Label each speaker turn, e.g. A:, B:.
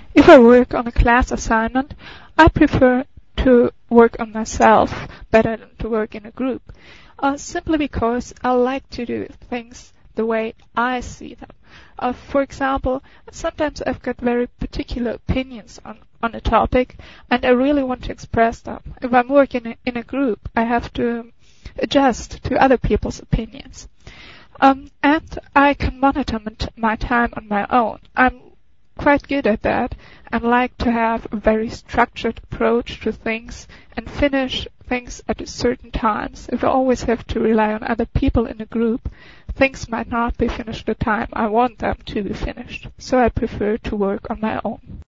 A: If I work on a class assignment, I prefer to work on myself better than to work in a group, simply because I like to do things the way I see them. For example, sometimes I've got very particular opinions on a topic, and I really want to express them. If I'm working in a group, I have to adjust to other people's opinions. And I can monitor my time on my own. I'm quite good at that and like to have a very structured approach to things and finish things at certain times. If I always have to rely on other people in a group, things might not be finished at the time I want them to be finished. So I prefer to work on my own.